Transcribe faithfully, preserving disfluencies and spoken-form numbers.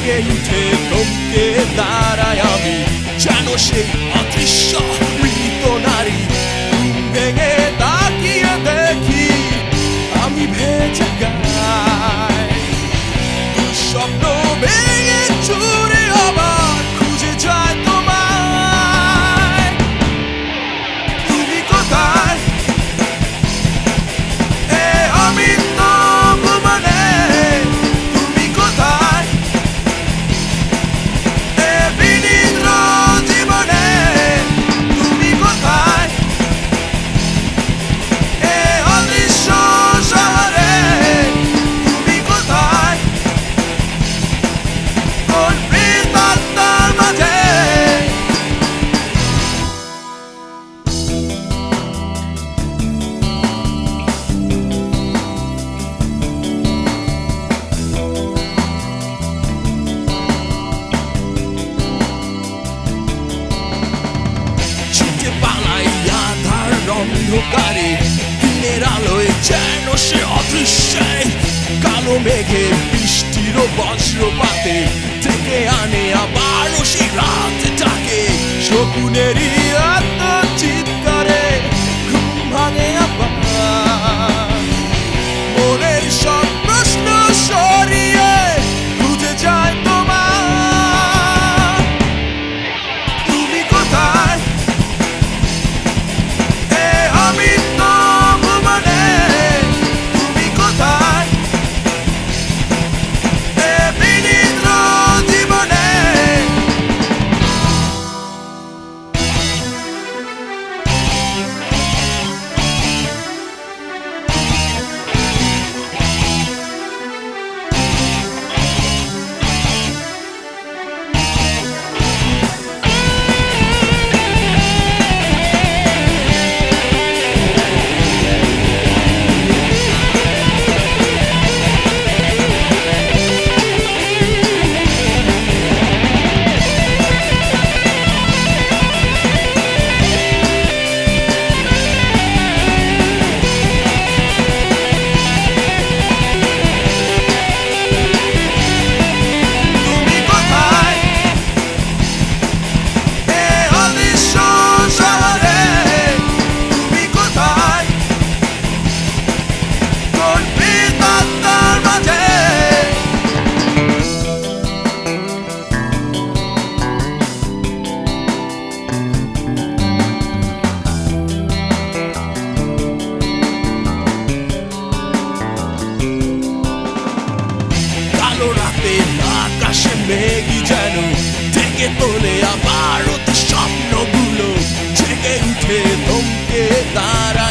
জেগে উঠে থমকে দাঁড়ায় আমি, যেন সেই অদৃশ্য মৃত নারী। ঘুম ভেঙে তাকিয়ে দেখি আমি ভেজে গায়, দুঃস্বপ্ন ভেঙে চুরে আবার খুঁজে যায় তোমায়। তুমি কোথায় এ অমৃত ভুবনে, তুমি কোথায় এ বিনিদ্র জীবনে, তুমি কোথায় এ অদৃশ্য শহরে, তুমি কোথায় কোন প্রেতাত্মার মাঝে। ছুটে পালাই আধার অন্ধকারে, দিনের আলোয় যেন সে অদৃশ্যে। কালো মেঘে বৃষ্টির বজ্রপাতে থেকে আনে আবারও সেই রাতটাকে। শকুনেরই আত্মচিৎকারে ঘুম ভাঙে আবার, মনের সব প্রশ্ন সরিয়ে খুঁজে যায় তোমার। তুমি কোথায় এ অমৃত ভুবনে, তুমি কোথায় এ বিনিদ্র জীবনে। তুমি কোথায় এ অদৃশ্য শহরে, তুমি কোথায় কোন প্রেতাত্মার মাঝে। কালো রাতে আকাশে মেঘই যেন ডেকে তোলে আবার অতি স্বপ্নগুলো। জেগে উঠে থমকে দাঁড়ায়